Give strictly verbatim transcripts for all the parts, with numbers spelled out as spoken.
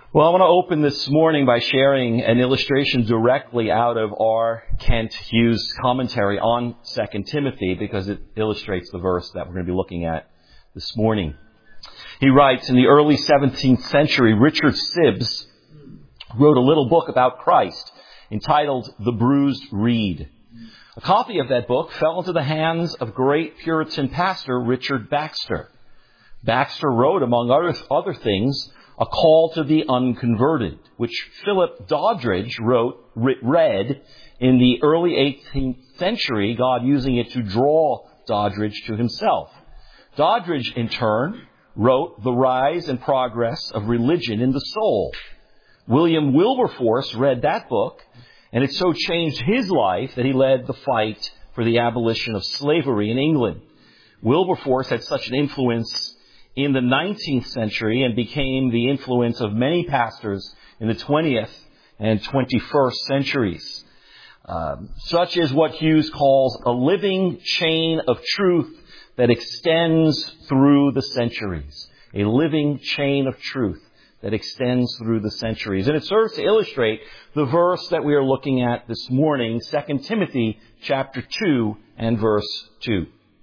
Well, I want to open this morning by sharing an illustration directly out of R. Kent Hughes' commentary on Second Timothy because it illustrates the verse that we're going to be looking at this morning. He writes, in the early seventeenth century, Richard Sibbes wrote a little book about Christ entitled The Bruised Reed. A copy of that book fell into the hands of great Puritan pastor Richard Baxter. Baxter wrote, among other, other things, A Call to the Unconverted, which Philip Doddridge wrote, read in the early eighteenth century, God using it to draw Doddridge to himself. Doddridge, in turn, wrote The Rise and Progress of Religion in the Soul. William Wilberforce read that book, and it so changed his life that he led the fight for the abolition of slavery in England. Wilberforce had such an influence in the nineteenth century and became the influence of many pastors in the twentieth and twenty-first centuries. Um, such is what Hughes calls a living chain of truth that extends through the centuries. A living chain of truth that extends through the centuries. And it serves to illustrate the verse that we are looking at this morning, Second Timothy chapter two and verse two.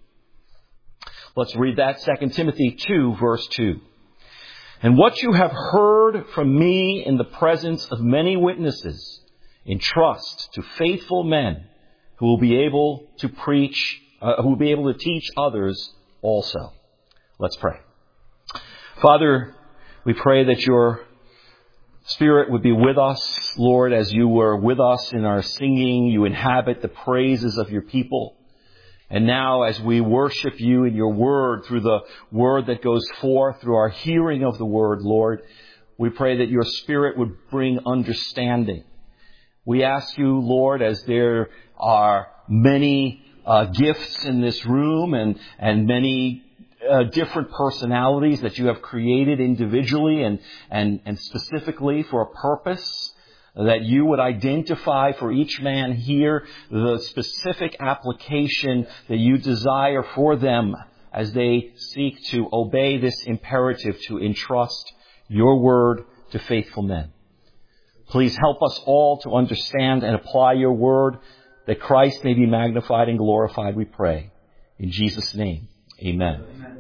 Let's read that, Second Timothy two, verse two. And what you have heard from me in the presence of many witnesses, entrust to faithful men who will be able to preach, uh, who will be able to teach others also. Let's pray. Father, we pray that your Spirit would be with us, Lord, as you were with us in our singing. You inhabit the praises of your people. And now as we worship you in your word, through the word that goes forth, through our hearing of the word, Lord, we pray that your Spirit would bring understanding. We ask you, Lord, as there are many uh, gifts in this room and, and many uh, different personalities that you have created individually and, and, and specifically for a purpose, that you would identify for each man here the specific application that you desire for them as they seek to obey this imperative to entrust your word to faithful men. Please help us all to understand and apply your word, that Christ may be magnified and glorified, we pray. In Jesus' name, amen. Amen.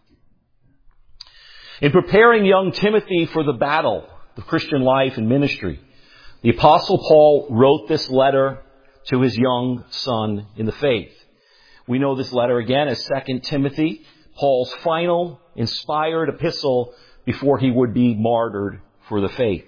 In preparing young Timothy for the battle, the Christian life and ministry, the Apostle Paul wrote this letter to his young son in the faith. We know this letter again as Second Timothy, Paul's final inspired epistle before he would be martyred for the faith.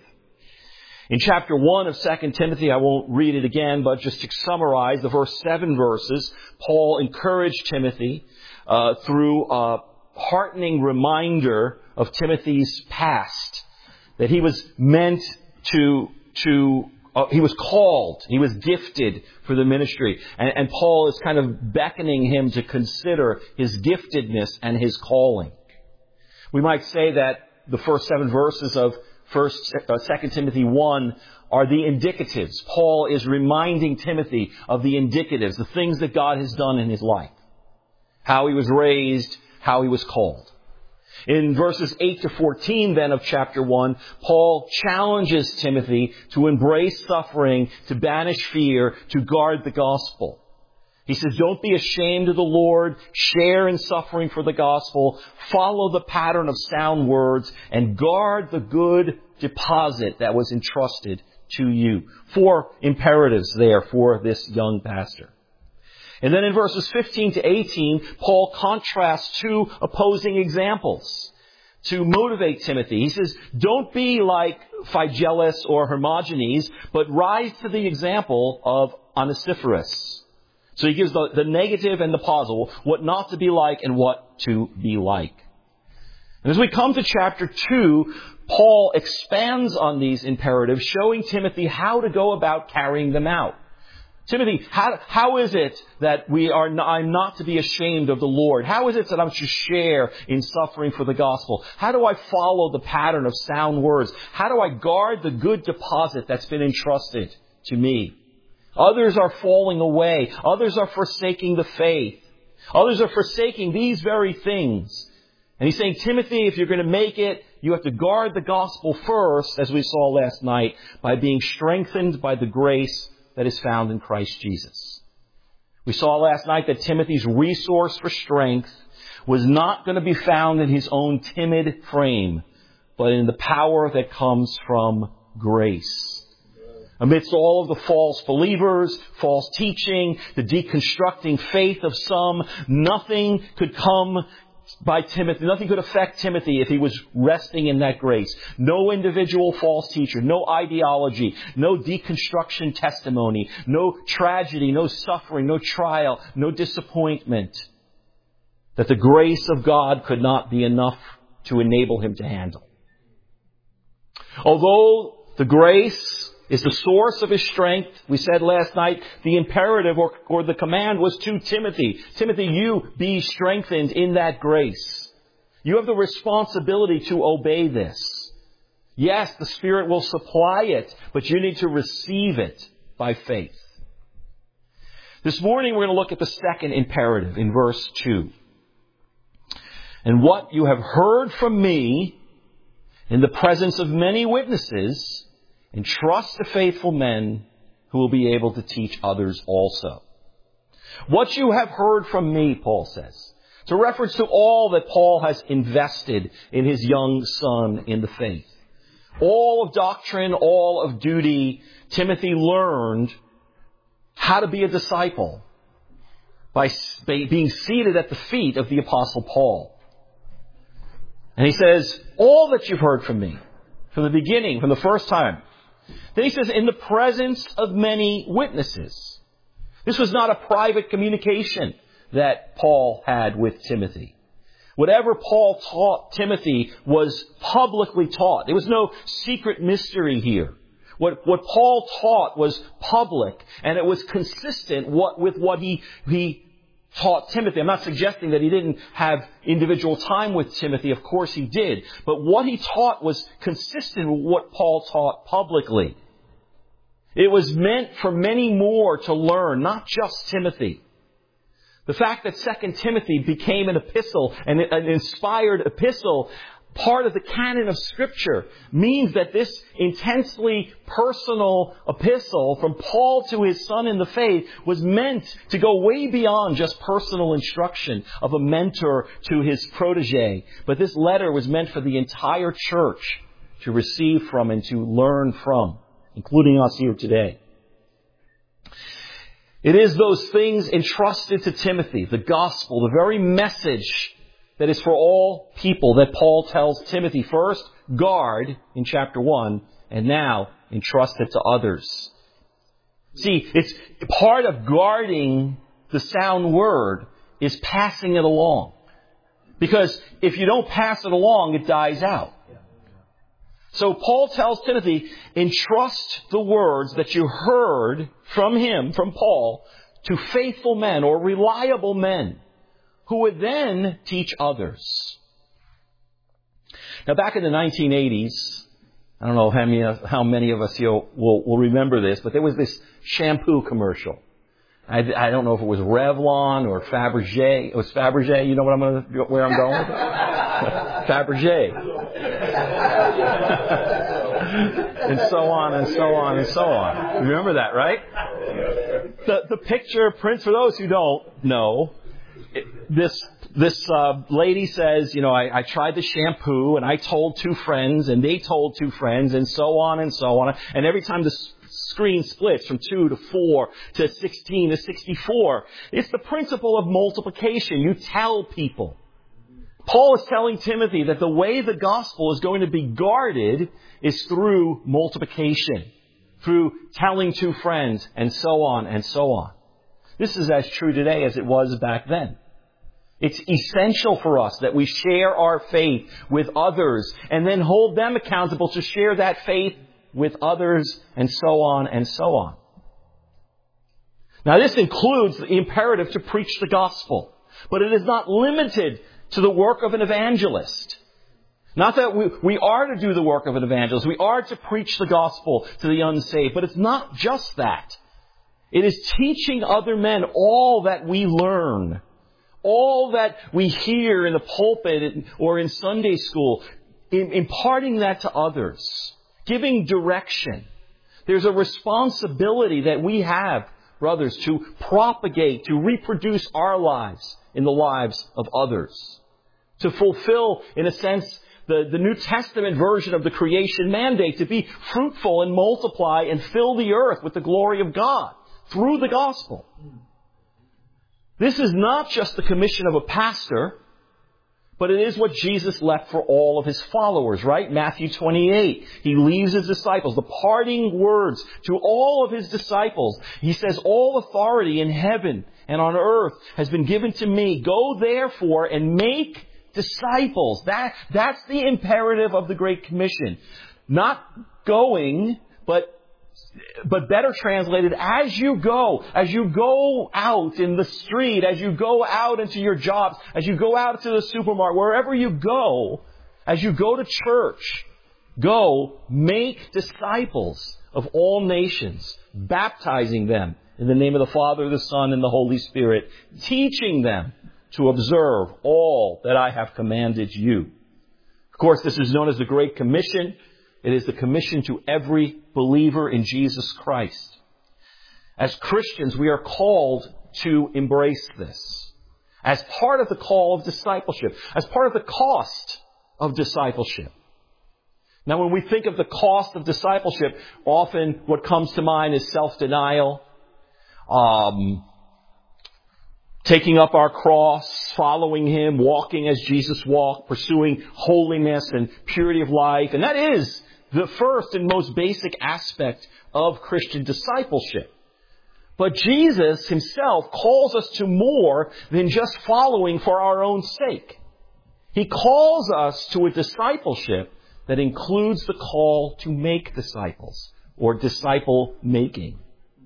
In chapter one of Second Timothy, I won't read it again, but just to summarize the first seven verses, Paul encouraged Timothy uh, through a heartening reminder of Timothy's past, that he was meant to To uh, he was called, he was gifted for the ministry. And, and Paul is kind of beckoning him to consider his giftedness and his calling. We might say that the first seven verses of First, uh, Second Timothy one are the indicatives. Paul is reminding Timothy of the indicatives, the things that God has done in his life. How he was raised, how he was called. In verses eight to fourteen then of chapter one, Paul challenges Timothy to embrace suffering, to banish fear, to guard the gospel. He says, don't be ashamed of the Lord, share in suffering for the gospel, follow the pattern of sound words, and guard the good deposit that was entrusted to you. Four imperatives there for this young pastor. And then in verses fifteen to eighteen, Paul contrasts two opposing examples to motivate Timothy. He says, don't be like Phygellus or Hermogenes, but rise to the example of Onesiphorus. So he gives the, the negative and the positive, what not to be like and what to be like. And as we come to chapter two, Paul expands on these imperatives, showing Timothy how to go about carrying them out. Timothy, how, how is it that we are not, I'm not to be ashamed of the Lord? How is it that I'm to share in suffering for the gospel? How do I follow the pattern of sound words? How do I guard the good deposit that's been entrusted to me? Others are falling away. Others are forsaking the faith. Others are forsaking these very things. And he's saying, Timothy, if you're going to make it, you have to guard the gospel first, as we saw last night, by being strengthened by the grace that is found in Christ Jesus. We saw last night that Timothy's resource for strength was not going to be found in his own timid frame, but in the power that comes from grace. Amidst all of the false believers, false teaching, the deconstructing faith of some, nothing could come by Timothy. Nothing could affect Timothy if he was resting in that grace. No individual false teacher, no ideology, no deconstruction testimony, no tragedy, no suffering, no trial, no disappointment. That the grace of God could not be enough to enable him to handle. Although the grace is the source of his strength, we said last night, the imperative or, or the command was to Timothy. Timothy, you be strengthened in that grace. You have the responsibility to obey this. Yes, the Spirit will supply it, but you need to receive it by faith. This morning we're going to look at the second imperative in verse two. And what you have heard from me in the presence of many witnesses, entrust to faithful men who will be able to teach others also. What you have heard from me, Paul says. It's a reference to all that Paul has invested in his young son in the faith. All of doctrine, all of duty, Timothy learned how to be a disciple by being seated at the feet of the Apostle Paul. And he says, all that you've heard from me, from the beginning, from the first time. Then he says, in the presence of many witnesses. This was not a private communication that Paul had with Timothy. Whatever Paul taught Timothy was publicly taught. There was no secret mystery here. What, what Paul taught was public, and it was consistent what, with what he, he taught Timothy. I'm not suggesting that he didn't have individual time with Timothy. Of course he did. But what he taught was consistent with what Paul taught publicly. It was meant for many more to learn, not just Timothy. The fact that Second Timothy became an epistle, an, an inspired epistle, part of the canon of Scripture, means that this intensely personal epistle from Paul to his son in the faith was meant to go way beyond just personal instruction of a mentor to his protege. But this letter was meant for the entire church to receive from and to learn from, including us here today. It is those things entrusted to Timothy, the gospel, the very message that is for all people that Paul tells Timothy first, guard in chapter one, and now entrust it to others. See, it's part of guarding the sound word is passing it along. Because if you don't pass it along, it dies out. So Paul tells Timothy, entrust the words that you heard from him, from Paul, to faithful men or reliable men, who would then teach others. Now, back in the nineteen eighties, I don't know how many, how many of us here will, will remember this, but there was this shampoo commercial. I, I don't know if it was Revlon or Fabergé. It was Fabergé. You know what I'm going to, where I'm going with it? Fabergé. And so on and so on and so on. Remember that, right? The, the picture prints, for those who don't know, it, this this uh, lady says, you know, I, I tried the shampoo and I told two friends and they told two friends and so on and so on. And every time the screen splits from two to four to sixteen to sixty-four, it's the principle of multiplication. You tell people. Paul is telling Timothy that the way the gospel is going to be guarded is through multiplication, through telling two friends, and so on and so on. This is as true today as it was back then. It's essential for us that we share our faith with others and then hold them accountable to share that faith with others, and so on and so on. Now, this includes the imperative to preach the gospel, but it is not limited to the work of an evangelist. Not that we, we are to do the work of an evangelist. We are to preach the gospel to the unsaved, but it's not just that. It is teaching other men all that we learn, all that we hear in the pulpit or in Sunday school, imparting that to others, giving direction. There's a responsibility that we have, brothers, to propagate, to reproduce our lives in the lives of others. To fulfill, in a sense, the, the New Testament version of the creation mandate, to be fruitful and multiply and fill the earth with the glory of God through the gospel. This is not just the commission of a pastor, but it is what Jesus left for all of His followers, right? Matthew twenty-eight. He leaves His disciples, the parting words to all of His disciples. He says, all authority in heaven and on earth has been given to me. Go therefore and make disciples. That, that's the imperative of the Great Commission. Not going, but But better translated, as you go, as you go out in the street, as you go out into your jobs, as you go out to the supermarket, wherever you go, as you go to church, go make disciples of all nations, baptizing them in the name of the Father, the Son, and the Holy Spirit, teaching them to observe all that I have commanded you. Of course, this is known as the Great Commission. It is the commission to every believer in Jesus Christ. As Christians, we are called to embrace this as part of the call of discipleship, as part of the cost of discipleship. Now, when we think of the cost of discipleship, often what comes to mind is self-denial, um, taking up our cross, following Him, walking as Jesus walked, pursuing holiness and purity of life. And that is the first and most basic aspect of Christian discipleship. But Jesus Himself calls us to more than just following for our own sake. He calls us to a discipleship that includes the call to make disciples, or disciple making.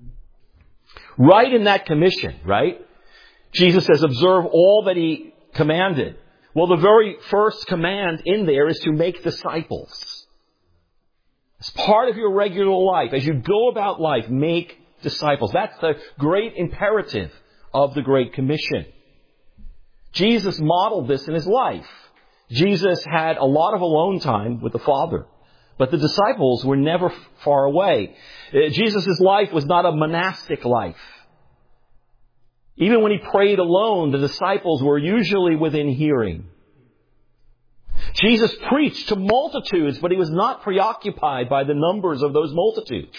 Right in that commission, right? Jesus says, observe all that He commanded. Well, the very first command in there is to make disciples. As part of your regular life, as you go about life, make disciples. That's the great imperative of the Great Commission. Jesus modeled this in His life. Jesus had a lot of alone time with the Father, but the disciples were never far away. Jesus' life was not a monastic life. Even when He prayed alone, the disciples were usually within hearing. Jesus preached to multitudes, but He was not preoccupied by the numbers of those multitudes.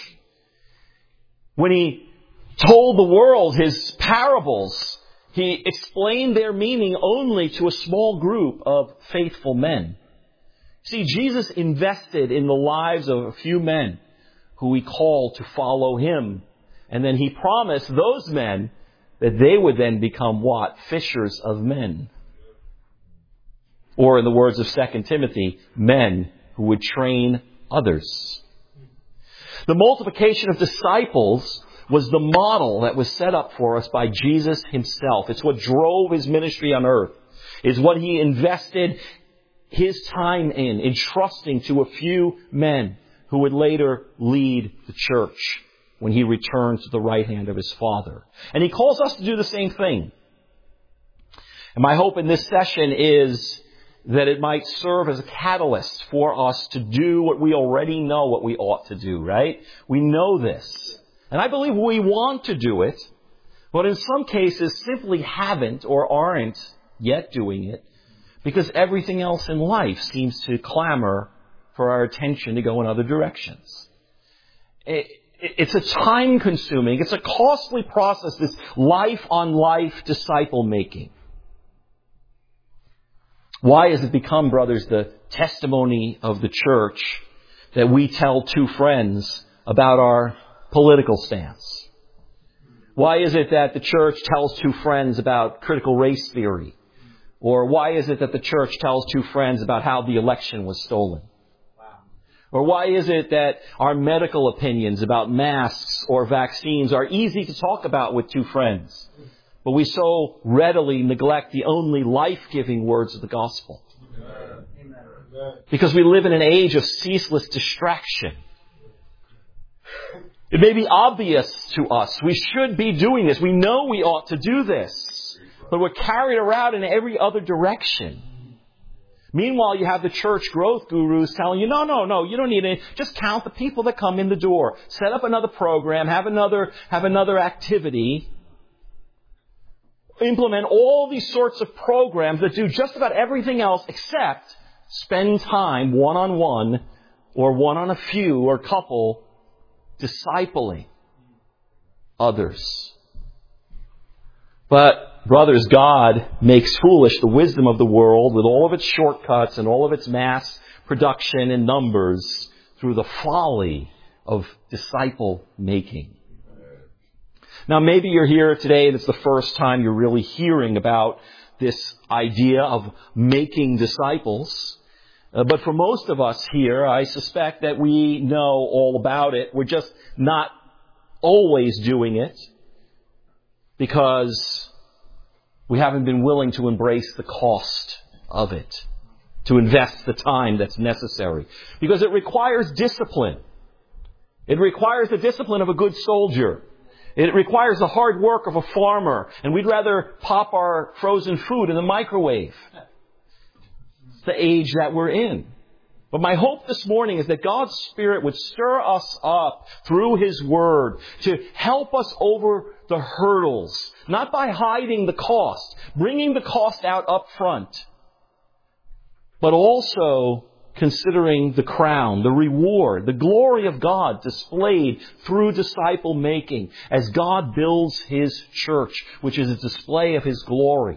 When He told the world His parables, He explained their meaning only to a small group of faithful men. See, Jesus invested in the lives of a few men who He called to follow Him. And then He promised those men that they would then become what? Fishers of men. Or in the words of Second Timothy, men who would train others. The multiplication of disciples was the model that was set up for us by Jesus Himself. It's what drove His ministry on earth. It's what He invested His time in, entrusting to a few men who would later lead the church when He returns to the right hand of His Father. And He calls us to do the same thing. And my hope in this session is that it might serve as a catalyst for us to do what we already know what we ought to do, right? We know this. And I believe we want to do it, but in some cases simply haven't or aren't yet doing it because everything else in life seems to clamor for our attention to go in other directions. It, It's a time-consuming, it's a costly process, this life-on-life disciple-making. Why has it become, brothers, the testimony of the church that we tell two friends about our political stance? Why is it that the church tells two friends about critical race theory? Or why is it that the church tells two friends about how the election was stolen? Or why is it that our medical opinions about masks or vaccines are easy to talk about with two friends, but we so readily neglect the only life-giving words of the gospel? Because we live in an age of ceaseless distraction. It may be obvious to us. We should be doing this. We know we ought to do this. but we're carried around in every other direction. Meanwhile, you have the church growth gurus telling you, no, no, no, you don't need any. Just count the people that come in the door. Set up another program. Have another, have another activity. Implement all these sorts of programs that do just about everything else except spend time one-on-one or one on a few or couple discipling others. But, brothers, God makes foolish the wisdom of the world with all of its shortcuts and all of its mass production and numbers through the folly of disciple making. Now, maybe you're here today and it's the first time you're really hearing about this idea of making disciples. Uh, but for most of us here, I suspect that we know all about it. We're just not always doing it because we haven't been willing to embrace the cost of it, to invest the time that's necessary. Because it requires discipline. It requires the discipline of a good soldier. It requires the hard work of a farmer. And we'd rather pop our frozen food in the microwave. It's the age that we're in. But my hope this morning is that God's Spirit would stir us up through His Word to help us over the hurdles, not by hiding the cost, bringing the cost out up front, but also considering the crown, the reward, the glory of God displayed through disciple making as God builds His church, which is a display of His glory.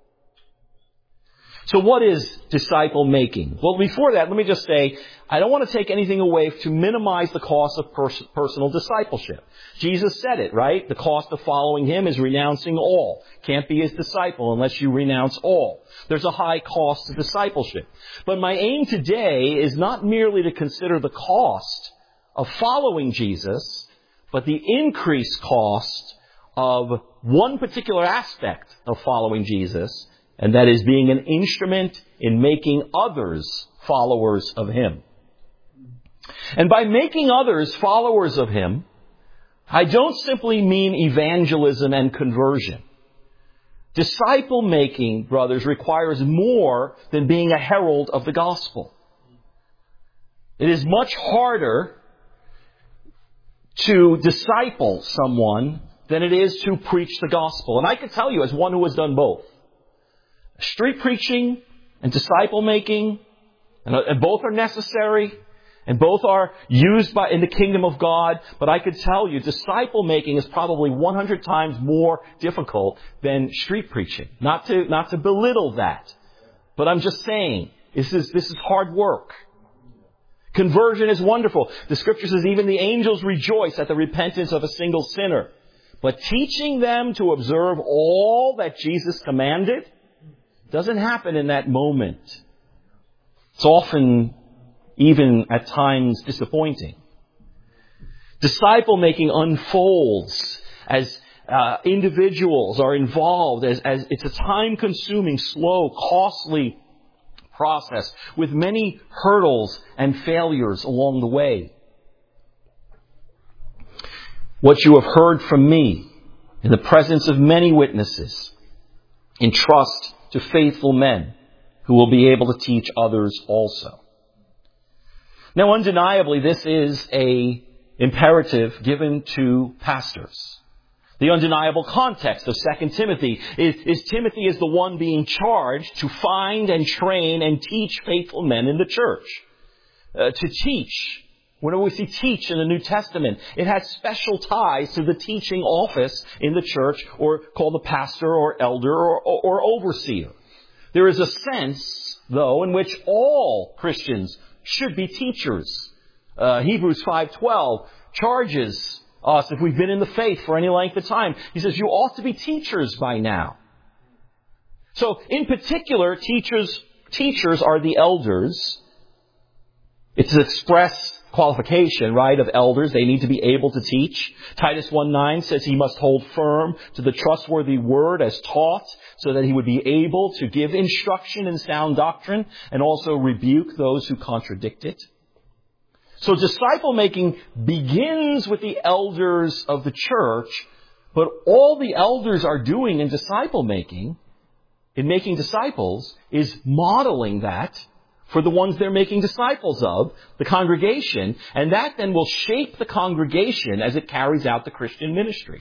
So what is disciple making? Well, before that, let me just say, I don't want to take anything away to minimize the cost of pers- personal discipleship. Jesus said it, right? The cost of following Him is renouncing all. Can't be His disciple unless you renounce all. There's a high cost to discipleship. But my aim today is not merely to consider the cost of following Jesus, but the increased cost of one particular aspect of following Jesus, and that is being an instrument in making others followers of Him. And by making others followers of Him, I don't simply mean evangelism and conversion. Disciple making, brothers, requires more than being a herald of the gospel. It is much harder to disciple someone than it is to preach the gospel. And I can tell you, as one who has done both, street preaching and disciple making, and, and both are necessary, and both are used by in the kingdom of God. But I could tell you, disciple making is probably one hundred times more difficult than street preaching. Not to not to belittle that, but I'm just saying this is this is hard work. Conversion is wonderful. The Scripture says even the angels rejoice at the repentance of a single sinner. But teaching them to observe all that Jesus commanded doesn't happen in that moment. It's often, even at times, disappointing. Disciple making unfolds as uh, individuals are involved, as, as it's a time-consuming, slow, costly process with many hurdles and failures along the way. What you have heard from me in the presence of many witnesses, entrust to faithful men who will be able to teach others also. Now, undeniably, this is a imperative given to pastors. The undeniable context of Second Timothy is, is Timothy is the one being charged to find and train and teach faithful men in the church. Uh, to teach. Whenever we see teach in the New Testament, it has special ties to the teaching office in the church, or called the pastor or elder or, or, or overseer. There is a sense, though, in which all Christians should be teachers. Uh, Hebrews five twelve charges us, if we've been in the faith for any length of time, he says, you ought to be teachers by now. So, in particular, teachers, teachers are the elders. It's an express qualification, right, of elders. They need to be able to teach. Titus one nine says he must hold firm to the trustworthy word as taught, so that he would be able to give instruction in sound doctrine and also rebuke those who contradict it. So disciple making begins with the elders of the church, But all the elders are doing in disciple making, in making disciples, is modeling that for the ones they're making disciples of, the congregation, and that then will shape the congregation as it carries out the Christian ministry.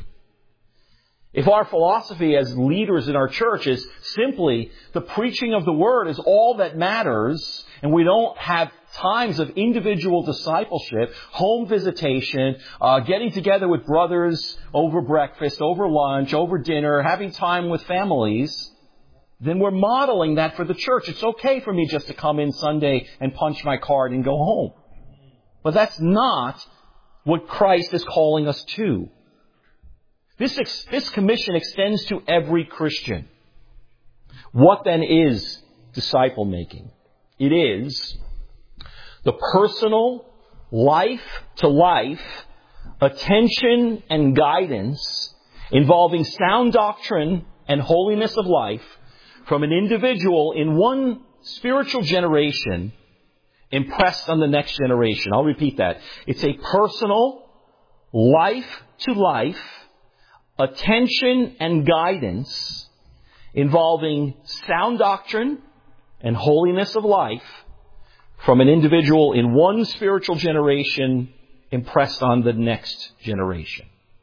If our philosophy as leaders in our church is simply the preaching of the Word is all that matters, and we don't have times of individual discipleship, home visitation, uh, getting together with brothers over breakfast, over lunch, over dinner, having time with families, then we're modeling that for the church. It's okay for me just to come in Sunday and punch my card and go home. But that's not what Christ is calling us to. This, ex- this commission extends to every Christian. What then is disciple making? It is the personal, life-to-life attention and guidance involving sound doctrine and holiness of life from an individual in one spiritual generation impressed on the next generation. I'll repeat that. It's a personal, life-to-life attention and guidance involving sound doctrine and holiness of life from an individual in one spiritual generation impressed on the next generation.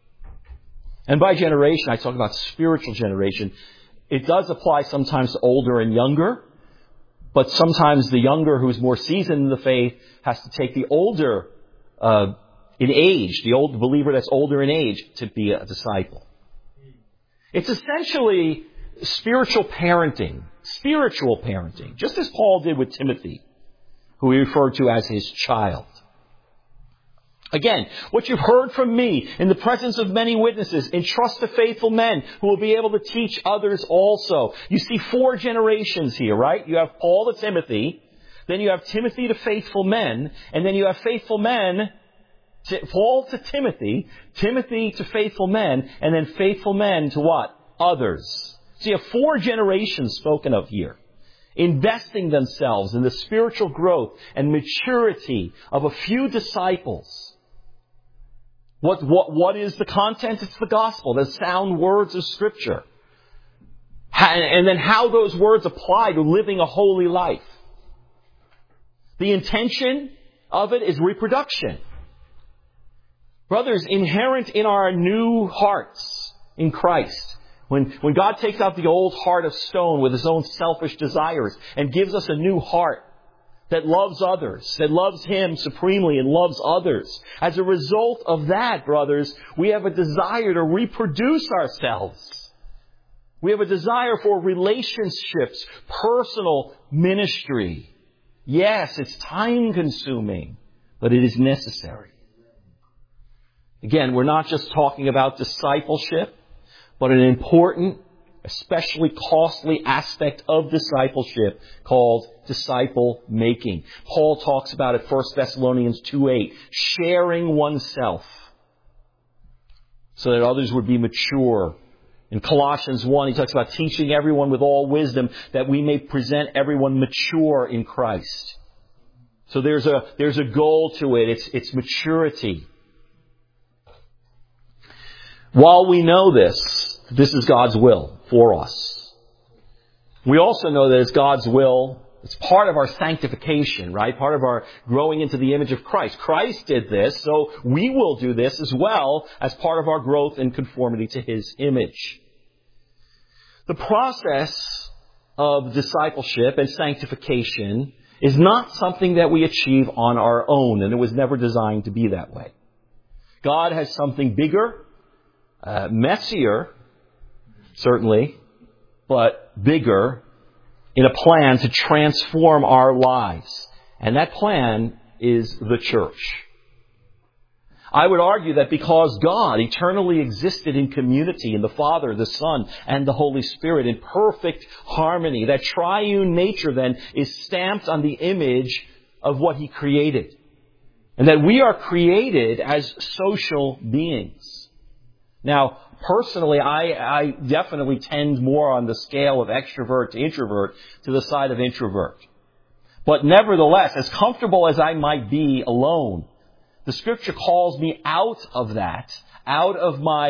And by generation, I talk about spiritual generation. It does apply sometimes to older and younger, but sometimes the younger who's more seasoned in the faith has to take the older uh, in age, the old believer that's older in age, to be a disciple. It's essentially spiritual parenting, spiritual parenting, just as Paul did with Timothy, who he referred to as his child. Again, what you've heard from me in the presence of many witnesses, entrust to faithful men who will be able to teach others also. You see four generations here, right? You have Paul to Timothy, then you have Timothy to faithful men, and then you have faithful men, to Paul to Timothy, Timothy to faithful men, and then faithful men to what? Others. So you have four generations spoken of here, investing themselves in the spiritual growth and maturity of a few disciples. What, what, what is the content? It's the gospel, the sound words of Scripture. And then how those words apply to living a holy life. The intention of it is reproduction. Brothers, inherent in our new hearts in Christ, when, when God takes out the old heart of stone with His own selfish desires and gives us a new heart that loves others, that loves Him supremely and loves others. As a result of that, brothers, we have a desire to reproduce ourselves. We have a desire for relationships, personal ministry. Yes, it's time-consuming, but it is necessary. Again, we're not just talking about discipleship, but an important, especially costly aspect of discipleship called disciple making. Paul talks about it, First Thessalonians two eight, sharing oneself so that others would be mature. In Colossians one, he talks about teaching everyone with all wisdom that we may present everyone mature in Christ. So there's a, there's a goal to it. It's, it's maturity. While we know this, this is God's will for us, we also know that it's God's will. It's part of our sanctification, right? Part of our growing into the image of Christ. Christ did this, so we will do this as well as part of our growth in conformity to His image. The process of discipleship and sanctification is not something that we achieve on our own, and it was never designed to be that way. God has something bigger, uh, messier, certainly, but bigger, in a plan to transform our lives. And that plan is the church. I would argue that because God eternally existed in community in the Father, the Son, and the Holy Spirit in perfect harmony, that triune nature then is stamped on the image of what He created. And that we are created as social beings. Now, personally, I, I definitely tend more on the scale of extrovert to introvert to the side of introvert. But nevertheless, as comfortable as I might be alone, the Scripture calls me out of that, out of my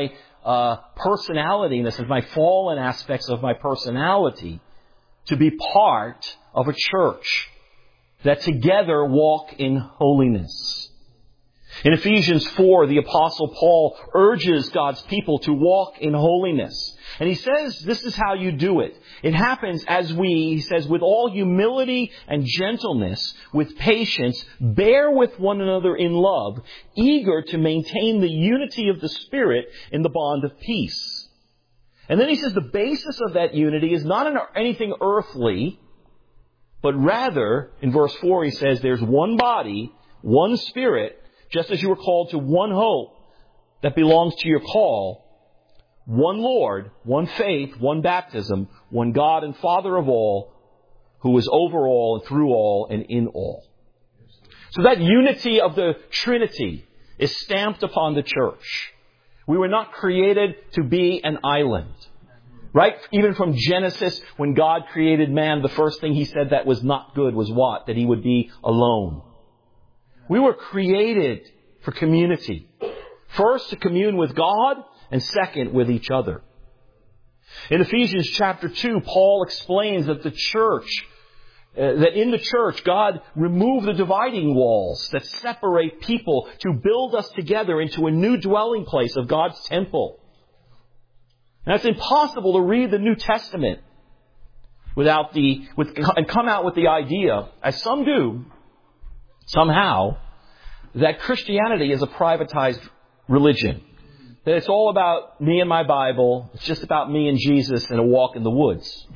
uh, personality, in the sense, my fallen aspects of my personality, to be part of a church that together walk in holiness. In Ephesians four, the Apostle Paul urges God's people to walk in holiness. And he says this is how you do it. It happens as we, he says, with all humility and gentleness, with patience, bear with one another in love, eager to maintain the unity of the Spirit in the bond of peace. And then he says the basis of that unity is not in anything earthly, but rather, in verse four, he says, there's one body, one Spirit, just as you were called to one hope that belongs to your call, one Lord, one faith, one baptism, one God and Father of all, who is over all and through all and in all. So that unity of the Trinity is stamped upon the church. We were not created to be an island. Right? Even from Genesis, when God created man, the first thing He said that was not good was what? That he would be alone. We were created for community. First, to commune with God, and second, with each other. In Ephesians chapter two, Paul explains that the church, uh, that in the church, God removed the dividing walls that separate people to build us together into a new dwelling place of God's temple. Now, it's impossible to read the New Testament without the, with, and come out with the idea, as some do, somehow, that Christianity is a privatized religion. That it's all about me and my Bible. It's just about me and Jesus and a walk in the woods.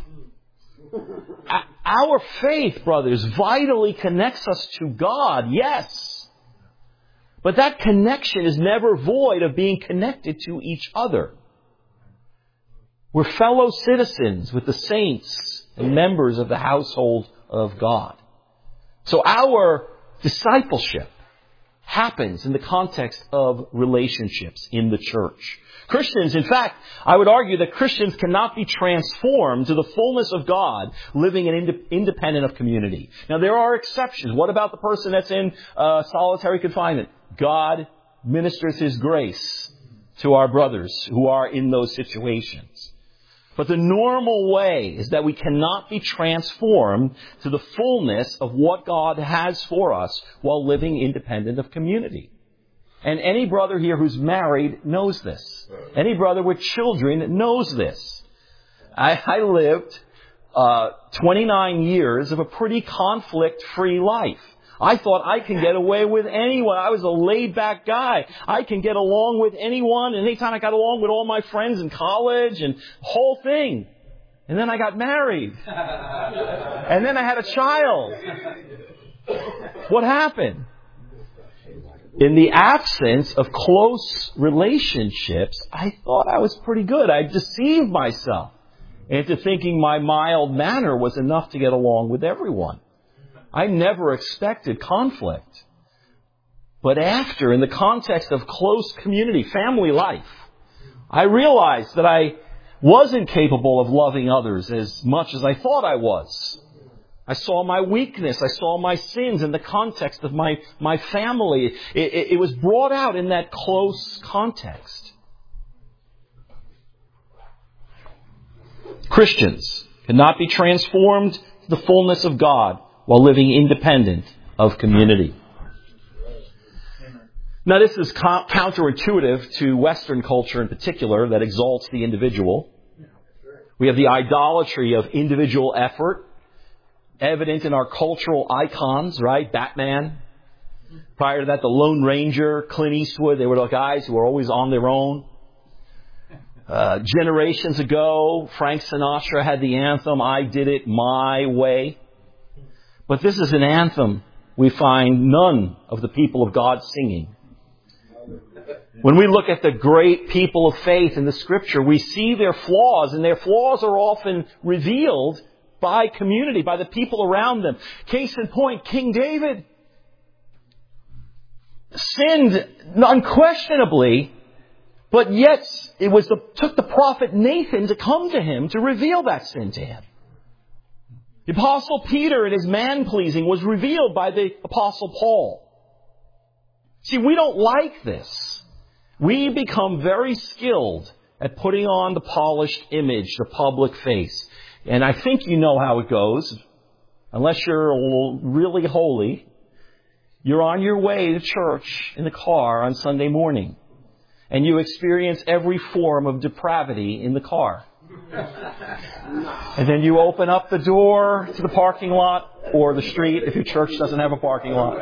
Our faith, brothers, vitally connects us to God, yes. But that connection is never void of being connected to each other. We're fellow citizens with the saints and members of the household of God. So our discipleship happens in the context of relationships in the church. Christians, in fact, I would argue that Christians cannot be transformed to the fullness of God living in ind- independent of community. Now, there are exceptions. What about the person that's in uh, solitary confinement? God ministers His grace to our brothers who are in those situations. But the normal way is that we cannot be transformed to the fullness of what God has for us while living independent of community. And any brother here who's married knows this. Any brother with children knows this. I, I lived uh, twenty-nine years of a pretty conflict-free life. I thought I can get away with anyone. I was a laid-back guy. I can get along with anyone. And anytime I got along with all my friends in college and whole thing. And then I got married. And then I had a child. What happened? In the absence of close relationships, I thought I was pretty good. I deceived myself into thinking my mild manner was enough to get along with everyone. I never expected conflict. But after, in the context of close community, family life, I realized that I wasn't capable of loving others as much as I thought I was. I saw my weakness. I saw my sins in the context of my, my family. It, it, it was brought out in that close context. Christians cannot be transformed to the fullness of God while living independent of community. Now, this is co- counterintuitive to Western culture in particular that exalts the individual. We have the idolatry of individual effort, evident in our cultural icons, right? Batman. Prior to that, the Lone Ranger, Clint Eastwood. They were the guys who were always on their own. Uh, generations ago, Frank Sinatra had the anthem, "I Did It My Way." But this is an anthem we find none of the people of God singing. When we look at the great people of faith in the Scripture, we see their flaws, and their flaws are often revealed by community, by the people around them. Case in point, King David sinned unquestionably, but yet it was the, took the prophet Nathan to come to him to reveal that sin to him. The Apostle Peter and his man-pleasing was revealed by the Apostle Paul. See, we don't like this. We become very skilled at putting on the polished image, the public face. And I think you know how it goes. Unless you're really holy, you're on your way to church in the car on Sunday morning. And you experience every form of depravity in the car. And then you open up the door to the parking lot or the street if your church doesn't have a parking lot.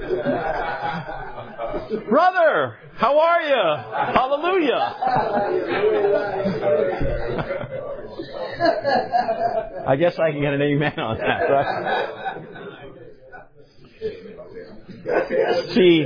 Brother, how are you? Hallelujah. I guess I can get an amen on that, right? See,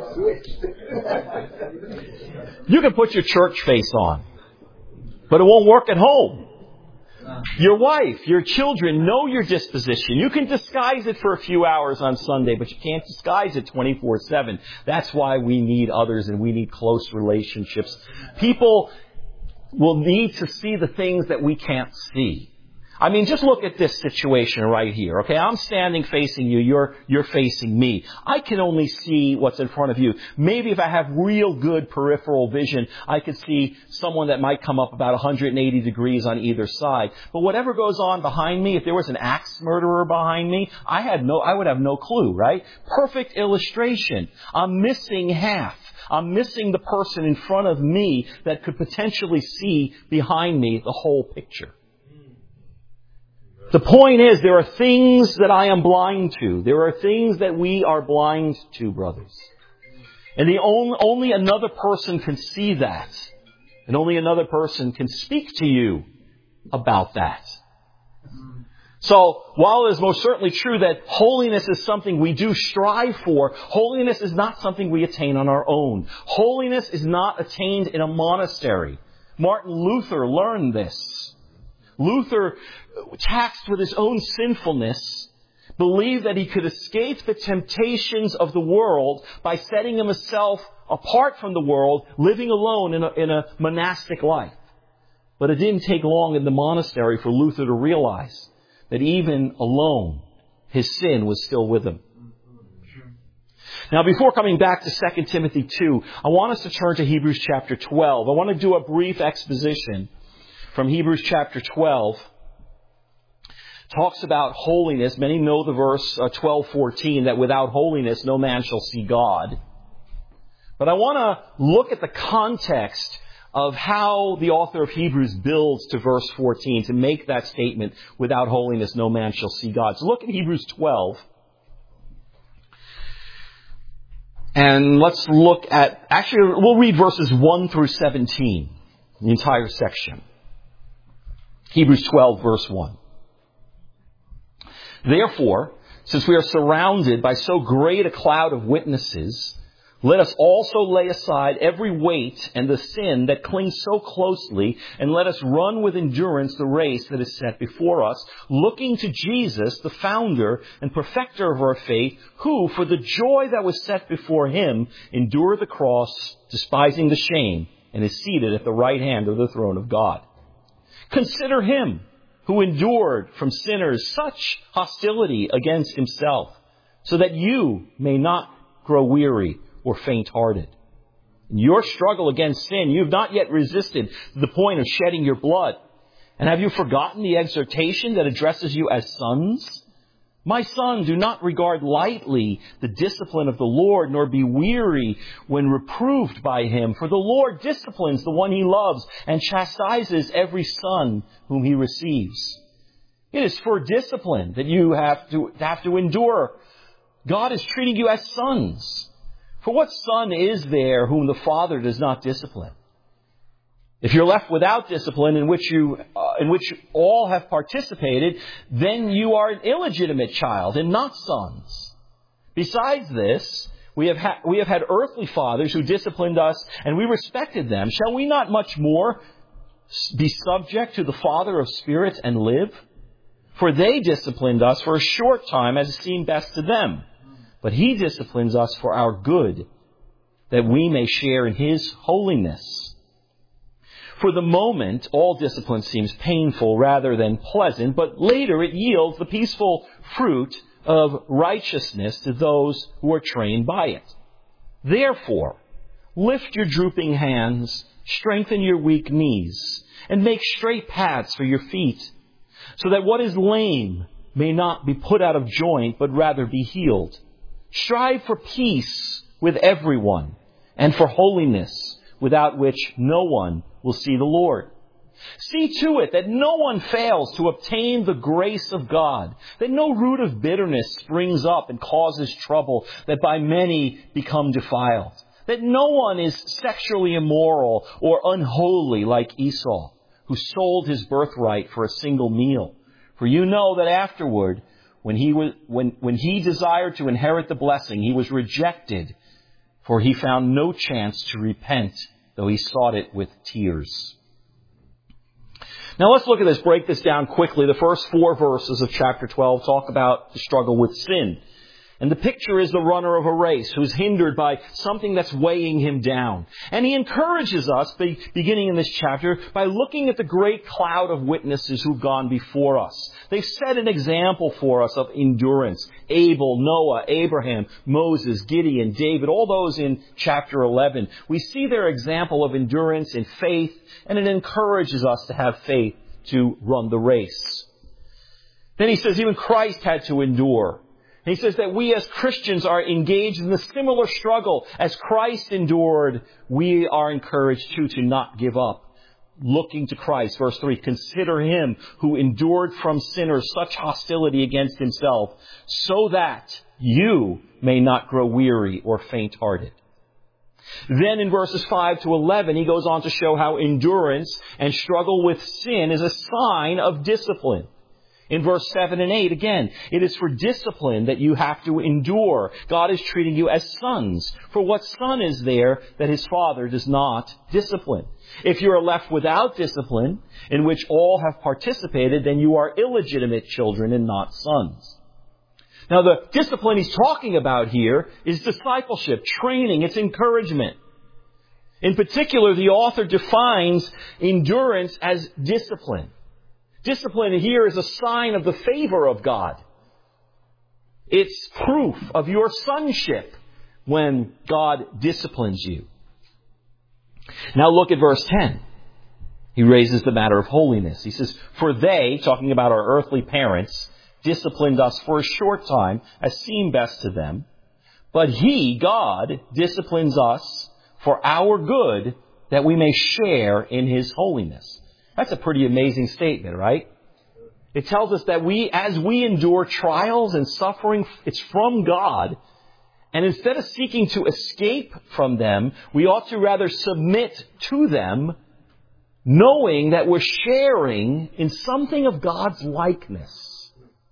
you can put your church face on, but it won't work at home. Your wife, your children know your disposition. You can disguise it for a few hours on Sunday, but you can't disguise it twenty-four seven. That's why we need others and we need close relationships. People will need to see the things that we can't see. I mean, just look at this situation right here, okay? I'm standing facing you, you're, you're facing me. I can only see what's in front of you. Maybe if I have real good peripheral vision, I could see someone that might come up about one hundred eighty degrees on either side. But whatever goes on behind me, if there was an axe murderer behind me, I had no, I would have no clue, right? Perfect illustration. I'm missing half. I'm missing the person in front of me that could potentially see behind me the whole picture. The point is, there are things that I am blind to. There are things that we are blind to, brothers. And the only, only another person can see that. And only another person can speak to you about that. So, while it is most certainly true that holiness is something we do strive for, holiness is not something we attain on our own. Holiness is not attained in a monastery. Martin Luther learned this. Luther, taxed with his own sinfulness, believed that he could escape the temptations of the world by setting himself apart from the world, living alone in a, in a monastic life. But it didn't take long in the monastery for Luther to realize that even alone, his sin was still with him. Now, before coming back to Second Timothy two, I want us to turn to Hebrews chapter twelve. I want to do a brief exposition from Hebrews chapter twelve. Talks about holiness. Many know the verse uh, twelve fourteen, that without holiness no man shall see God. But I want to look at the context of how the author of Hebrews builds to verse fourteen to make that statement, without holiness no man shall see God. So look at Hebrews twelve. And let's look at, actually we'll read verses one through seventeen, the entire section. Hebrews twelve verse one. Therefore, since we are surrounded by so great a cloud of witnesses, let us also lay aside every weight and the sin that clings so closely, and let us run with endurance the race that is set before us, looking to Jesus, the founder and perfecter of our faith, who, for the joy that was set before him, endured the cross, despising the shame, and is seated at the right hand of the throne of God. Consider him who endured from sinners such hostility against himself, so that you may not grow weary or faint-hearted. In your struggle against sin, you have not yet resisted to the point of shedding your blood. And have you forgotten the exhortation that addresses you as sons? My son, do not regard lightly the discipline of the Lord, nor be weary when reproved by him. For the Lord disciplines the one he loves and chastises every son whom he receives. It is for discipline that you have to have to endure. God is treating you as sons. For what son is there whom the Father does not discipline? If you're left without discipline in which you, uh, in which all have participated, then you are an illegitimate child and not sons. Besides this, we have, ha- we have had earthly fathers who disciplined us, and we respected them. Shall we not much more be subject to the Father of spirits and live? For they disciplined us for a short time as it seemed best to them. But he disciplines us for our good, that we may share in his holiness. For the moment, all discipline seems painful rather than pleasant, but later it yields the peaceful fruit of righteousness to those who are trained by it. Therefore, Lift your drooping hands, strengthen your weak knees, and make straight paths for your feet, so that what is lame may not be put out of joint, but rather be healed. Strive for peace with everyone, and for holiness, without which no one will see the Lord. See to it that no one fails to obtain the grace of God, that no root of bitterness springs up and causes trouble, that by many become defiled, that no one is sexually immoral or unholy like Esau, who sold his birthright for a single meal. For you know that afterward, when he was, when, when he desired to inherit the blessing, he was rejected, for he found no chance to repent, though he sought it with tears. Now let's look at this, break this down quickly. The first four verses of chapter twelve talk about the struggle with sin. And the picture is the runner of a race who's hindered by something that's weighing him down. And he encourages us, beginning in this chapter, by looking at the great cloud of witnesses who've gone before us. They've set an example for us of endurance. Abel, Noah, Abraham, Moses, Gideon, David, all those in chapter eleven. We see their example of endurance in faith, and it encourages us to have faith to run the race. Then he says even Christ had to endure. He says that we as Christians are engaged in the similar struggle. As Christ endured, we are encouraged too to not give up. Looking to Christ, verse three, consider him who endured from sinners such hostility against himself, so that you may not grow weary or faint-hearted. Then in verses five to eleven, he goes on to show how endurance and struggle with sin is a sign of discipline. In verse seven and eight, again, it is for discipline that you have to endure. God is treating you as sons. For what son is there that his father does not discipline? If you are left without discipline, in which all have participated, then you are illegitimate children and not sons. Now, the discipline he's talking about here is discipleship, training, it's encouragement. In particular, the author defines endurance as discipline. Discipline here is a sign of the favor of God. It's proof of your sonship when God disciplines you. Now look at verse ten. He raises the matter of holiness. He says, for they, talking about our earthly parents, disciplined us for a short time as seemed best to them. But He, God, disciplines us for our good, that we may share in His holiness. That's a pretty amazing statement, right? It tells us that we, as we endure trials and suffering, it's from God. And instead of seeking to escape from them, we ought to rather submit to them, knowing that we're sharing in something of God's likeness.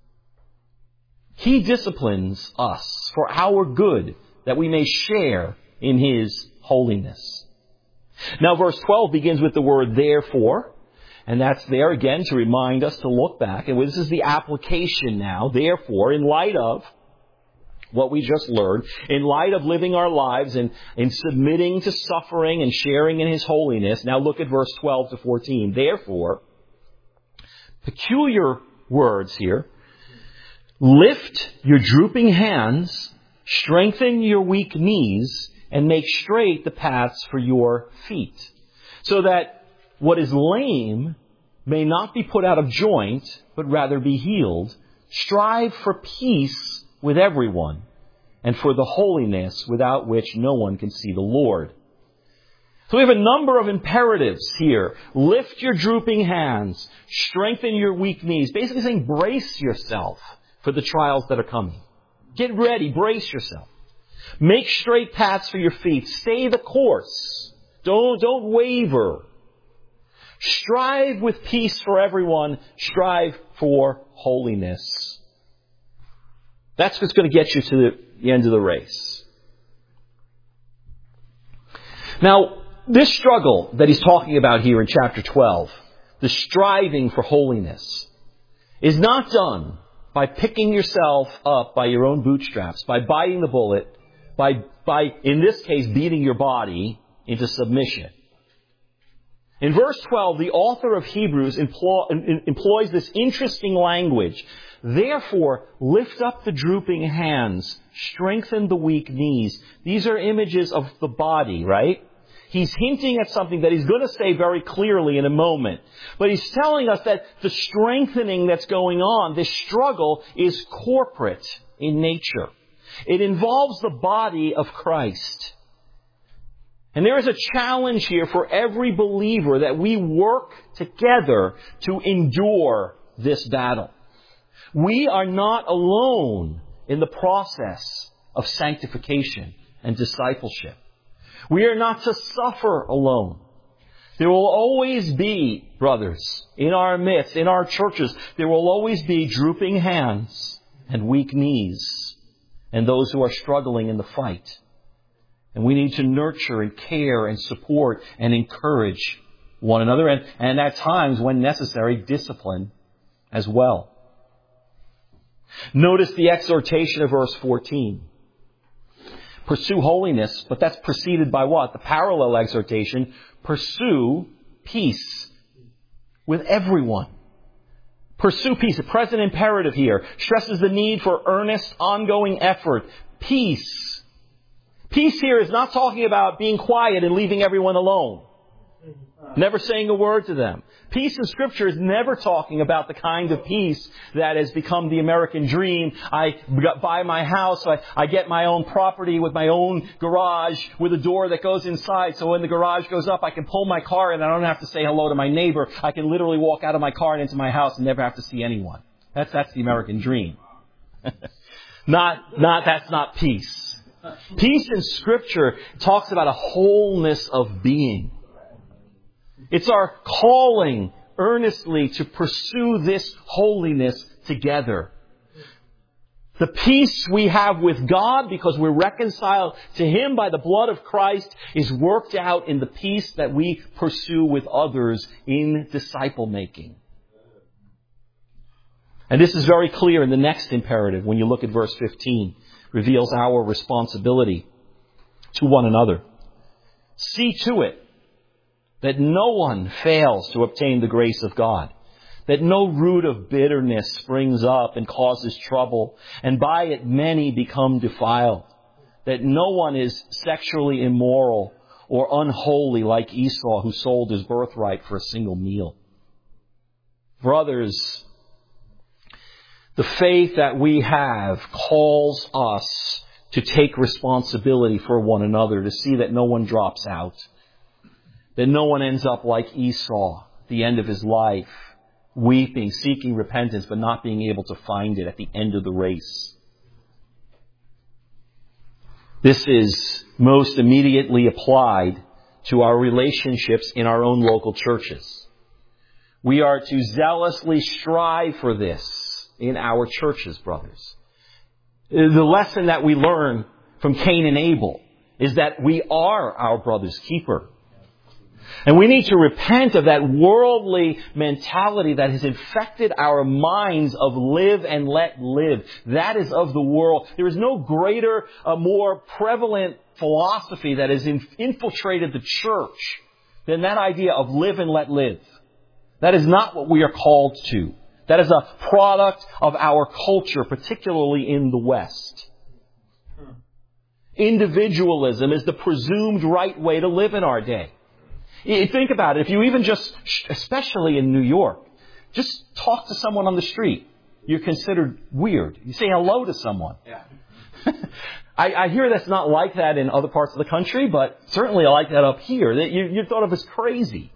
He disciplines us for our good, that we may share in His holiness. Now verse twelve begins with the word therefore. And that's there again to remind us to look back. And this is the application now. Therefore, in light of what we just learned, in light of living our lives and in submitting to suffering and sharing in His holiness, now look at verse twelve to fourteen. Therefore, peculiar words here. Lift your drooping hands, strengthen your weak knees, and make straight the paths for your feet, so that what is lame may not be put out of joint, but rather be healed. Strive for peace with everyone, and for the holiness without which no one can see the Lord. So we have a number of imperatives here. Lift your drooping hands. Strengthen your weak knees. Basically saying brace yourself for the trials that are coming. Get ready. Brace yourself. Make straight paths for your feet. Stay the course. Don't, don't waver. Strive with peace for everyone. Strive for holiness. That's what's going to get you to the, the end of the race. Now, this struggle that he's talking about here in chapter twelve, the striving for holiness, is not done by picking yourself up by your own bootstraps, by biting the bullet, by, by, in this case, beating your body into submission. In verse twelve, the author of Hebrews employs this interesting language. Therefore, lift up the drooping hands, strengthen the weak knees. These are images of the body, right? He's hinting at something that he's going to say very clearly in a moment. But he's telling us that the strengthening that's going on, this struggle, is corporate in nature. It involves the body of Christ. And there is a challenge here for every believer that we work together to endure this battle. We are not alone in the process of sanctification and discipleship. We are not to suffer alone. There will always be, brothers, in our midst, in our churches, there will always be drooping hands and weak knees and those who are struggling in the fight. And we need to nurture and care and support and encourage one another and, and at times, when necessary, discipline as well. Notice the exhortation of verse fourteen. Pursue holiness, but that's preceded by what? The parallel exhortation. Pursue peace with everyone. Pursue peace. The present imperative here stresses the need for earnest, ongoing effort. Peace. Peace here is not talking about being quiet and leaving everyone alone. Never saying a word to them. Peace in Scripture is never talking about the kind of peace that has become the American dream. I buy my house, I, I get my own property with my own garage with a door that goes inside. So when the garage goes up, I can pull my car and I don't have to say hello to my neighbor. I can literally walk out of my car and into my house and never have to see anyone. That's, that's the American dream. not, not, that's not peace. Peace in Scripture talks about a wholeness of being. It's our calling earnestly to pursue this holiness together. The peace we have with God because we're reconciled to Him by the blood of Christ is worked out in the peace that we pursue with others in disciple making. And this is very clear in the next imperative when you look at verse fifteen. It reveals our responsibility to one another. See to it that no one fails to obtain the grace of God, that no root of bitterness springs up and causes trouble, and by it many become defiled, that no one is sexually immoral or unholy like Esau, who sold his birthright for a single meal. Brothers, the faith that we have calls us to take responsibility for one another, to see that no one drops out. That no one ends up like Esau at the end of his life, weeping, seeking repentance, but not being able to find it at the end of the race. This is most immediately applied to our relationships in our own local churches. We are to zealously strive for this in our churches, brothers. The lesson that we learn from Cain and Abel is that we are our brother's keeper. And we need to repent of that worldly mentality that has infected our minds of live and let live. That is of the world. There is no greater, uh, more prevalent philosophy that has in- infiltrated the church than that idea of live and let live. That is not what we are called to. That is a product of our culture, particularly in the West. Individualism is the presumed right way to live in our day. You think about it. If you even just, especially in New York, just talk to someone on the street, you're considered weird. You say hello to someone. Yeah. I, I hear that's not like that in other parts of the country, but certainly I like that up here. That you, you're thought of as crazy.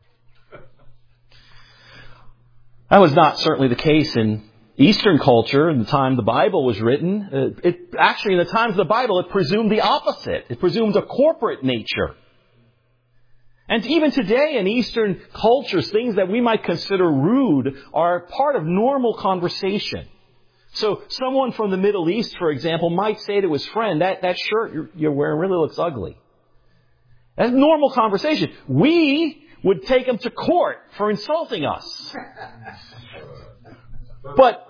That was not certainly the case in Eastern culture in the time the Bible was written. It, actually, in the times of the Bible, it presumed the opposite. It presumed a corporate nature. And even today in Eastern cultures, things that we might consider rude are part of normal conversation. So someone from the Middle East, for example, might say to his friend, that, that shirt you're, you're wearing really looks ugly. That's normal conversation. We would take him to court for insulting us. But,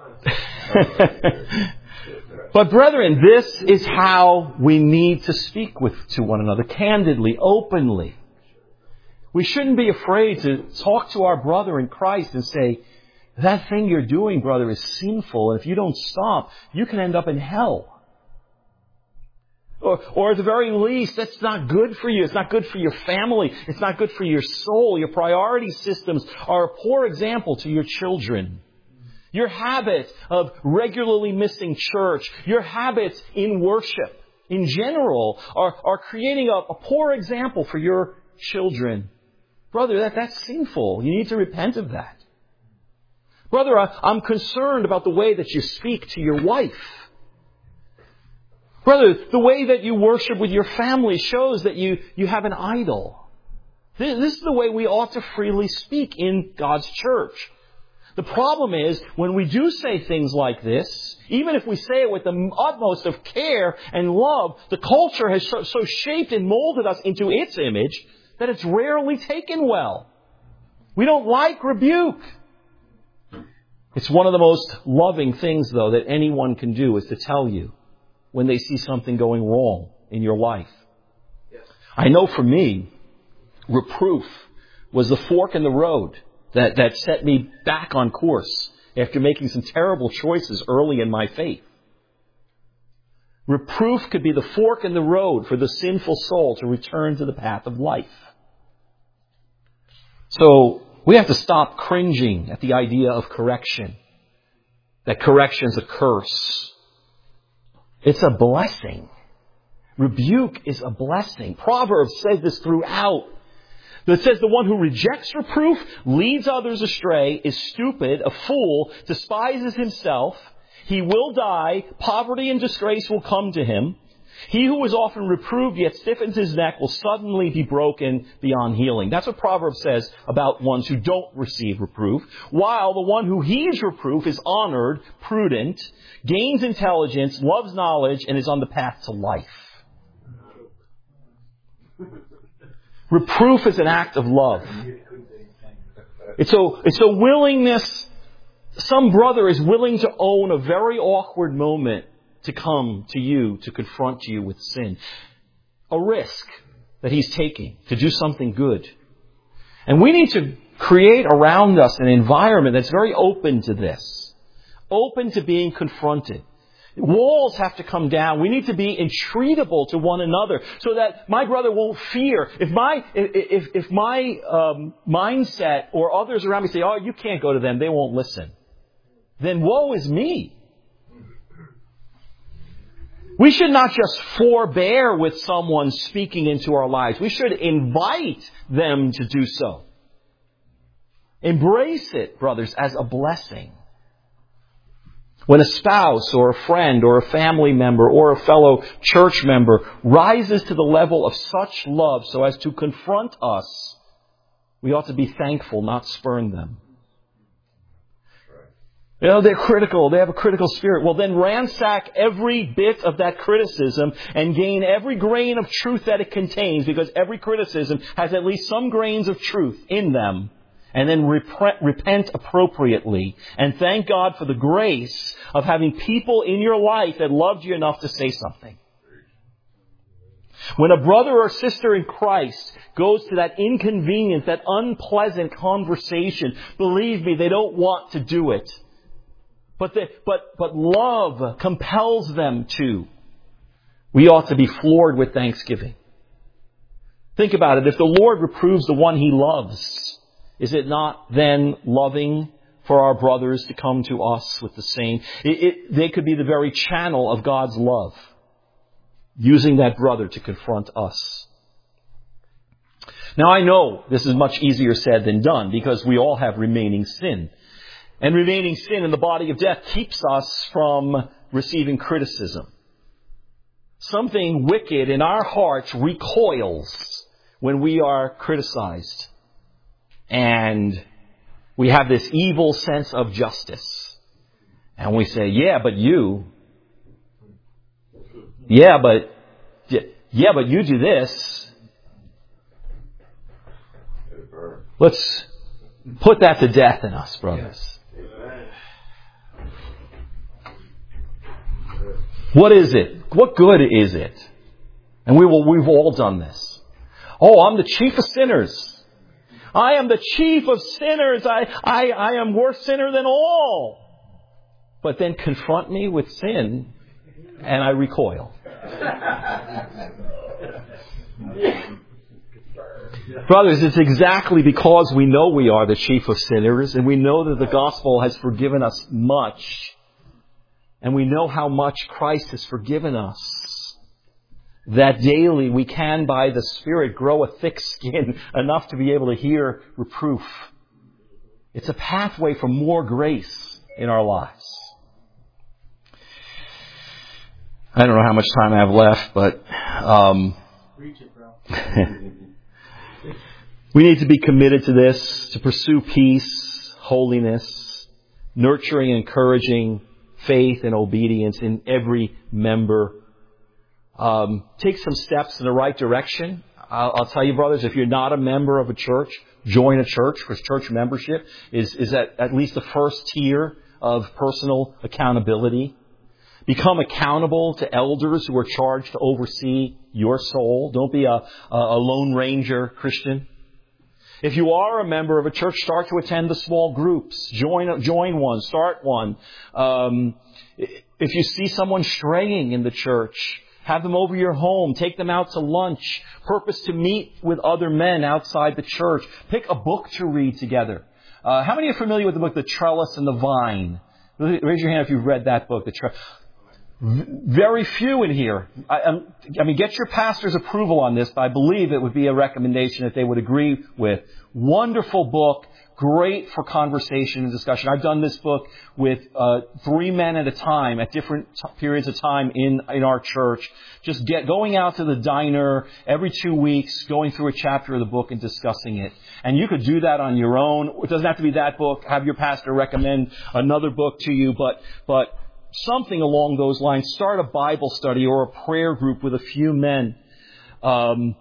but brethren, this is how we need to speak with to one another, candidly, openly. We shouldn't be afraid to talk to our brother in Christ and say, that thing you're doing, brother, is sinful, and if you don't stop, you can end up in hell. Or, or at the very least, that's not good for you. It's not good for your family. It's not good for your soul. Your priority systems are a poor example to your children. Your habit of regularly missing church, your habits in worship in general are, are creating a, a poor example for your children. Brother, that, that's sinful. You need to repent of that. Brother, I, I'm concerned about the way that you speak to your wife. Brother, the way that you worship with your family shows that you, you have an idol. This, this is the way we ought to freely speak in God's church. The problem is, when we do say things like this, even if we say it with the utmost of care and love, the culture has so, so shaped and molded us into its image that it's rarely taken well. We don't like rebuke. It's one of the most loving things, though, that anyone can do is to tell you when they see something going wrong in your life. Yes. I know for me, reproof was the fork in the road that, that set me back on course after making some terrible choices early in my faith. Reproof could be the fork in the road for the sinful soul to return to the path of life. So we have to stop cringing at the idea of correction, that correction is a curse. It's a blessing. Rebuke is a blessing. Proverbs says this throughout. It says the one who rejects reproof, leads others astray, is stupid, a fool, despises himself. He will die. Poverty and disgrace will come to him. He who is often reproved yet stiffens his neck will suddenly be broken beyond healing. That's what Proverbs says about ones who don't receive reproof. While the one who heeds reproof is honored, prudent, gains intelligence, loves knowledge, and is on the path to life. Reproof is an act of love. It's a, it's a willingness. Some brother is willing to own a very awkward moment to come to you, to confront you with sin. A risk that he's taking to do something good. And we need to create around us an environment that's very open to this. Open to being confronted. Walls have to come down. We need to be entreatable to one another so that my brother won't fear. If my if if my um, mindset or others around me say, "Oh, you can't go to them; they won't listen," then woe is me. We should not just forbear with someone speaking into our lives. We should invite them to do so. Embrace it, brothers, as a blessing. When a spouse or a friend or a family member or a fellow church member rises to the level of such love so as to confront us, we ought to be thankful, not spurn them. You know, they're critical. They have a critical spirit. Well, then ransack every bit of that criticism and gain every grain of truth that it contains, because every criticism has at least some grains of truth in them. And then rep- repent appropriately. And thank God for the grace of having people in your life that loved you enough to say something. When a brother or sister in Christ goes to that inconvenient, that unpleasant conversation, believe me, they don't want to do it. But, the, but, but love compels them to. We ought to be floored with thanksgiving. Think about it. If the Lord reproves the one He loves, is it not then loving for our brothers to come to us with the same? It, it, they could be the very channel of God's love, using that brother to confront us. Now I know this is much easier said than done, because we all have remaining sin. And remaining sin in the body of death keeps us from receiving criticism. Something wicked in our hearts recoils when we are criticized. And we have this evil sense of justice. And we say, yeah, but you. Yeah, but, yeah, but you do this. Let's put that to death in us, brothers. What is it? What good is it? And we will, we've all done this. Oh, I'm the chief of sinners. I am the chief of sinners. I, I, I am worse sinner than all. But then confront me with sin and I recoil. Brothers, it's exactly because we know we are the chief of sinners and we know that the gospel has forgiven us much and we know how much Christ has forgiven us that daily we can, by the Spirit, grow a thick skin enough to be able to hear reproof. It's a pathway for more grace in our lives. I don't know how much time I have left, but um, Preach it, bro. We need to be committed to this, to pursue peace, holiness, nurturing and encouraging faith and obedience in every member. Um, take some steps in the right direction. I'll, I'll tell you, brothers, if you're not a member of a church, join a church, because church membership is, is at, at least the first tier of personal accountability. Become accountable to elders who are charged to oversee your soul. Don't be a, a Lone Ranger Christian. If you are a member of a church, start to attend the small groups. Join, join one. Start one. Um, if you see someone straying in the church, have them over your home. Take them out to lunch. Purpose to meet with other men outside the church. Pick a book to read together. Uh, how many are familiar with the book The Trellis and the Vine? Raise your hand if you've read that book. The Trellis. Very few in here. I, I mean, get your pastor's approval on this, but I believe it would be a recommendation that they would agree with. Wonderful book. Great for conversation and discussion. I've done this book with uh, three men at a time at different t- periods of time in, in our church. Just get going out to the diner every two weeks, going through a chapter of the book and discussing it. And you could do that on your own. It doesn't have to be that book. Have your pastor recommend another book to you, but but something along those lines. Start a Bible study or a prayer group with a few men. Um,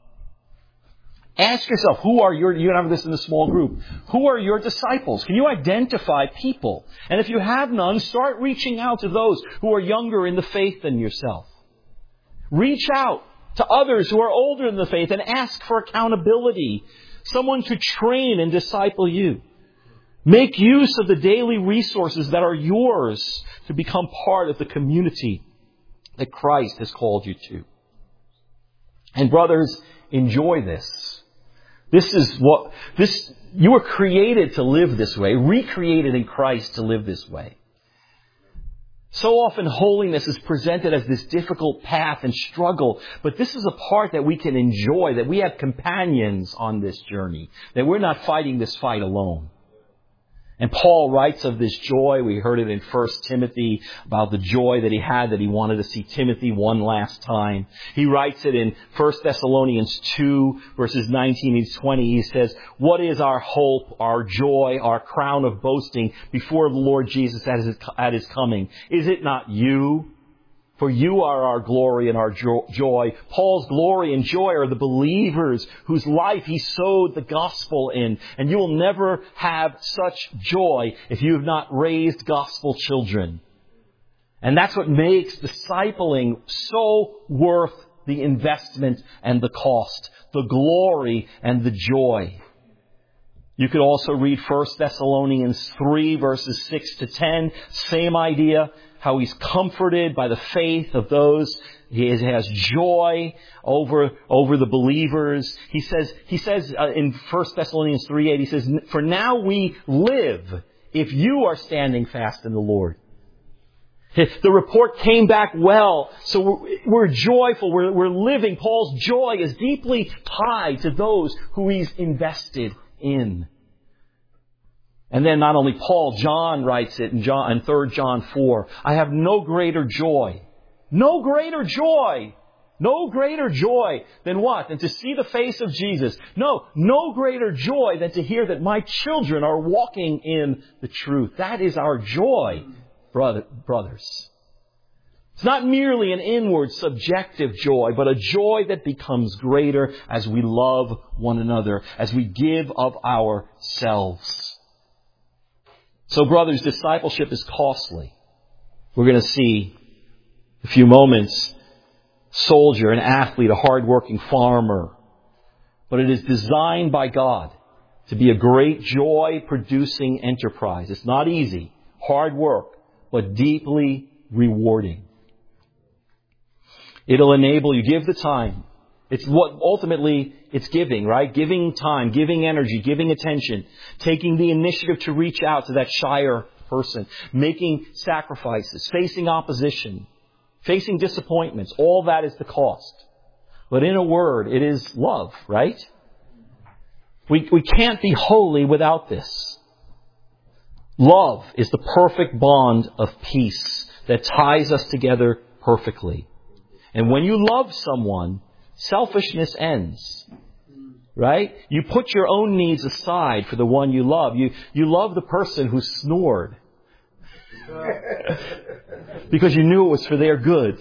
ask yourself, who are your, you have this in a small group, who are your disciples? Can you identify people? And if you have none, start reaching out to those who are younger in the faith than yourself. Reach out to others who are older in the faith and ask for accountability. Someone to train and disciple you. Make use of the daily resources that are yours to become part of the community that Christ has called you to. And brothers, enjoy this. This is what, this, you were created to live this way, recreated in Christ to live this way. So often holiness is presented as this difficult path and struggle, but this is a part that we can enjoy, that we have companions on this journey, that we're not fighting this fight alone. And Paul writes of this joy. We heard it in First Timothy about the joy that he had, that he wanted to see Timothy one last time. He writes it in First Thessalonians two, verses nineteen and twenty. He says, "What is our hope, our joy, our crown of boasting before the Lord Jesus at his, at his coming? Is it not you? For you are our glory and our joy." Paul's glory and joy are the believers whose life he sowed the gospel in. And you will never have such joy if you have not raised gospel children. And that's what makes discipling so worth the investment and the cost, the glory and the joy. You could also read First Thessalonians three, verses six to ten. Same idea. How he's comforted by the faith of those. He has joy over, over the believers. He says, he says uh, in First Thessalonians three eight, he says, "For now we live if you are standing fast in the Lord." The report came back well, so we're, we're joyful, we're, we're living. Paul's joy is deeply tied to those who he's invested in. And then not only Paul, John writes it in John, in Third John four. "I have no greater joy, no greater joy, no greater joy than what? Than to see the face of Jesus. No, no greater joy than to hear that my children are walking in the truth." That is our joy, brother, brothers. It's not merely an inward, subjective joy, but a joy that becomes greater as we love one another, as we give of ourselves. So, brothers, discipleship is costly. We're going to see in a few moments, soldier, an athlete, a hardworking farmer. But it is designed by God. to be a great joy-producing enterprise. It's not easy, hard work, but deeply rewarding. It'll enable you, give the time. It's what ultimately it's giving, right? Giving time, giving energy, giving attention, taking the initiative to reach out to that shyer person, making sacrifices, facing opposition, facing disappointments. All that is the cost. But in a word, it is love, right? We, we can't be holy without this. Love is the perfect bond of peace that ties us together perfectly. And when you love someone, selfishness ends. Right? You put your own needs aside for the one you love. You, you love the person who snored. Because you knew it was for their good.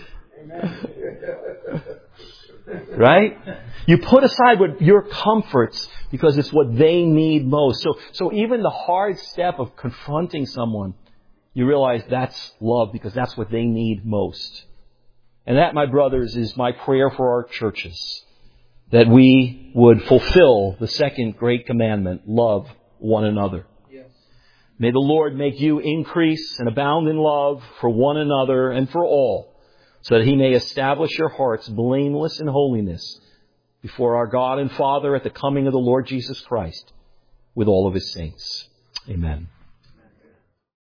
Right? You put aside what your comforts because it's what they need most. So, so even the hard step of confronting someone, you realize that's love because that's what they need most. And that, my brothers, is my prayer for our churches. That we would fulfill the second great commandment, love one another. Yes. May the Lord make you increase and abound in love for one another and for all, so that He may establish your hearts blameless in holiness before our God and Father at the coming of the Lord Jesus Christ with all of His saints. Amen.